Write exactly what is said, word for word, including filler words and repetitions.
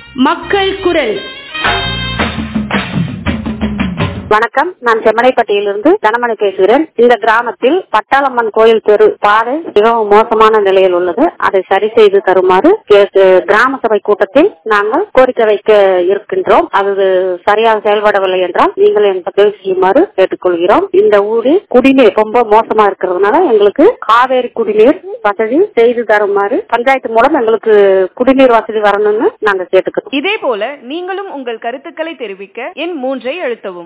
மக்கள் குரல். வணக்கம், நான் செம்மடைப்பட்டியிலிருந்து தனமணி பேசுகிறேன். இந்த கிராமத்தில் பட்டாளம்மன் கோயில் தெரு பாதை மிகவும் மோசமான நிலையில் உள்ளது. அதை சரி செய்து தருமாறு கிராம சபை கூட்டத்தில் நாங்கள் கோரிக்கை வைக்க இருக்கின்றோம். அது சரியாக செயல்படவில்லை என்றால் நீங்கள் எங்களுக்கு உதவி செய்யுமாறு கேட்டுக்கொள்கிறோம். இந்த ஊரில் குடிநீர் ரொம்ப மோசமா இருக்கிறதுனால எங்களுக்கு காவேரி குடிநீர் வசதி செய்து தருமாறு பஞ்சாயத்து மூலம் எங்களுக்கு குடிநீர் வசதி வரணும்னு நாங்கள் கேட்டுக்கிறோம். இதே போல நீங்களும் உங்கள் கருத்துக்களை தெரிவிக்க எண் மூன்றை அழுத்தவும்.